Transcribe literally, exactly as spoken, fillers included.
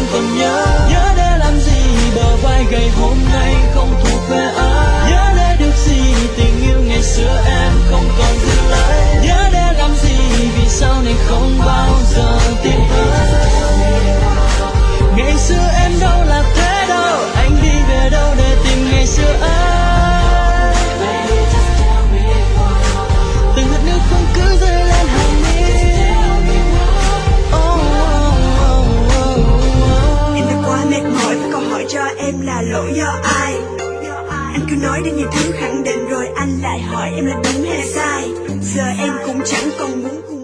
còn nhớ. Nhớ để làm gì bờ vai gầy hôm nay không thuộc về ai. Nhớ để được gì tình yêu ngày xưa em không còn giữ lại. Nhớ để làm gì vì sau này không bao giờ tìm tới. Ngày xưa em đâu là thế đâu, anh đi về đâu để tìm ngày xưa anh. Từng hạt nước không cứ rơi lên hàng mi. Oh, oh, oh, oh. Em đã quá mệt mỏi với câu hỏi cho em là lỗi do ai. Anh cứ nói đến nhiều thứ khẳng định rồi anh lại hỏi em là đúng hay sai. Giờ em cũng chẳng còn muốn